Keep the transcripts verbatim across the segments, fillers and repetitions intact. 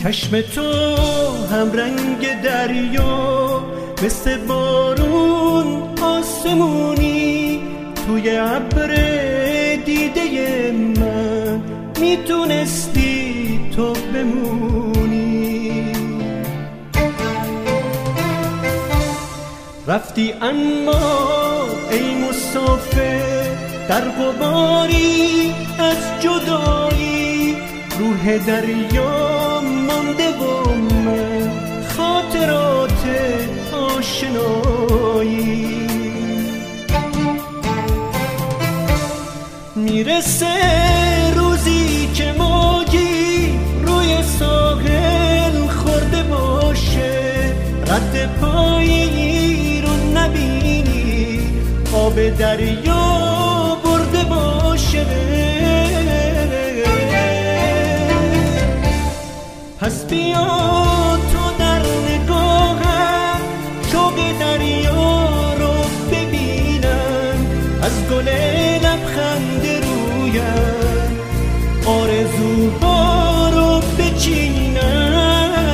چشم تو هم رنگ دریا، مثل بارون آسمونی، توی ابر دیده من میتونستی تو بمونی. رفتی اما ای مسافر در غباری از جدایی، روح دریا مانده و من خاطرات آشنایی. میرسه روزی که موجی روی ساحل خورده باشه، رد پایی رو نبینی آب دریا برده باشه. پس بیا تو در نگاهم شوق دریا رو ببینم، از گل لبخند رویم آرزوها رو بچینم.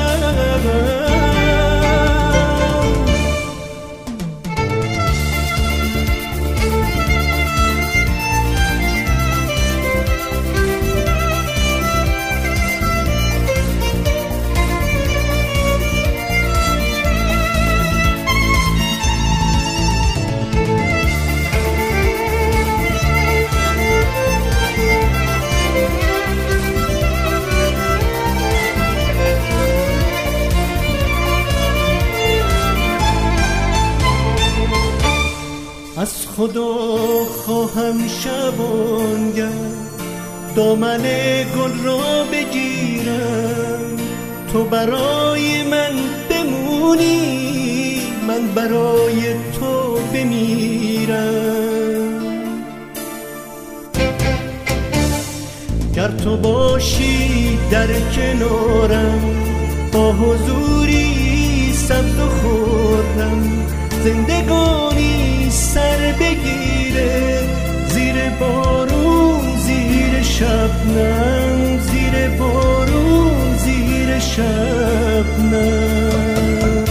از خدا خواهم شبانگه دامن گل را بگیرم، تو برای من بمونی من برای تو بمیرم. گر تو باشی در کنارم، با حضوری سبز و خورم، زندگانی سر بگیره زیر بارون زیر شبنم، زیر بارون زیر شبنم.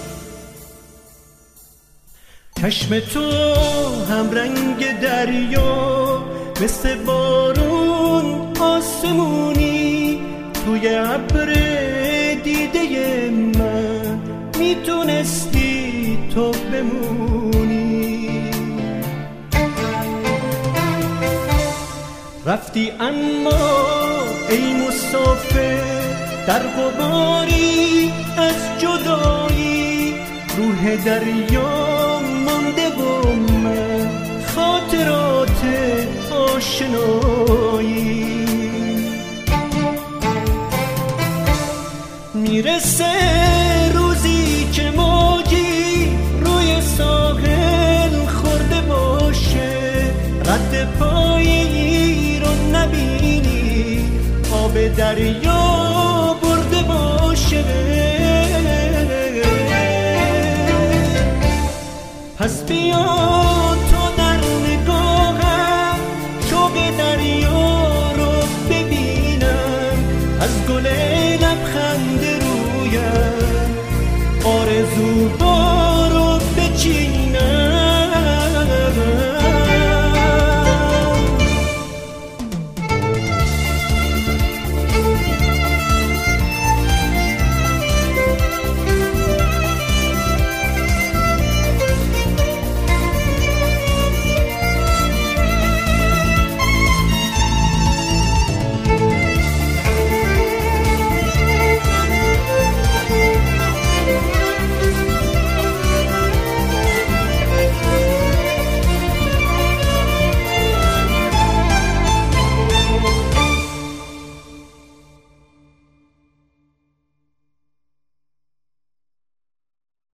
چشم تو هم رنگ دریا، مثل بارون آسمونی، توی ابر دیده من میتونستی تو بمونی. رفتی اما ای مسافر در غباری از جدایی، روح دریا مانده و من خاطرات آشنایی. میرسه روزی که موجی روی ساحل خورده باشه، رد پایی رو نبینی آب دریا